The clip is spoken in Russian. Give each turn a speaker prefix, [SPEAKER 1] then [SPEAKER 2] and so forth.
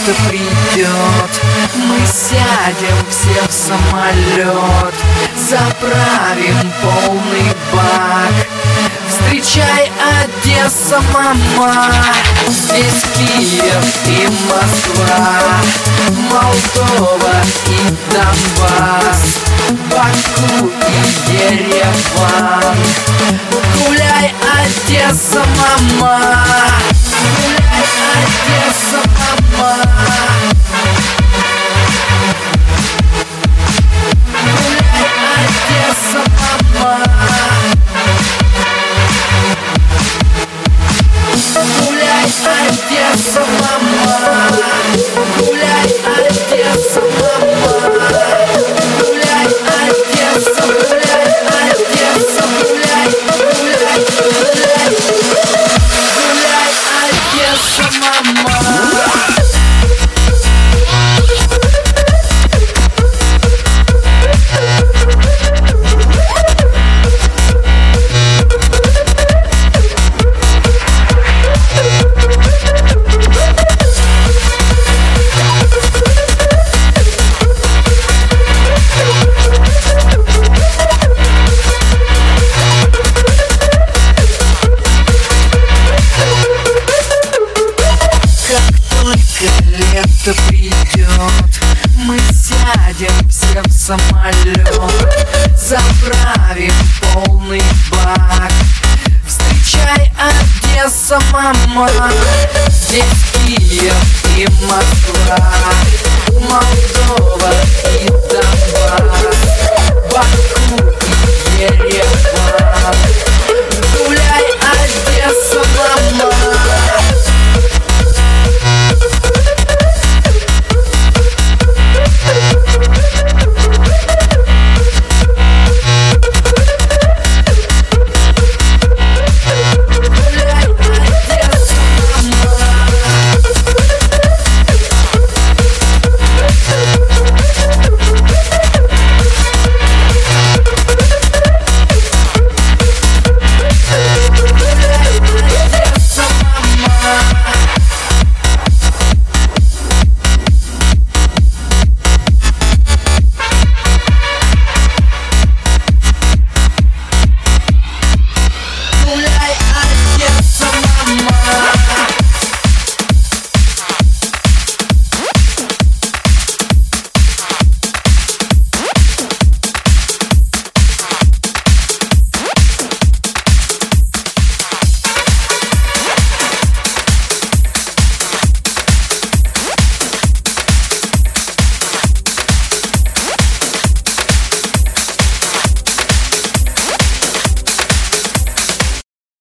[SPEAKER 1] лето придет, мы сядем все в самолет, заправим полный бак. Встречай, Одесса, мама, здесь Киев и Москва, Молдова и Донбасс, Баку и Ереван. Гуляй, Одесса, мама, гуляй, Одесса, мама. Гуляй, Одесса, мама. Гуляй, Одесса, мама. Гуляй, Одесса, мама. Гуляй, Одесса, гуляй, Одесса, гуляй, гуляй, гуляй. Гуляй, Одесса, мама. Лето придет, мы сядем все в самолет, заправим полный бак. Встречай, Одесса, мама, здесь Киев и Москва, Молдова и Донбасс, Баку и Ереван. Гуляй, Одесса,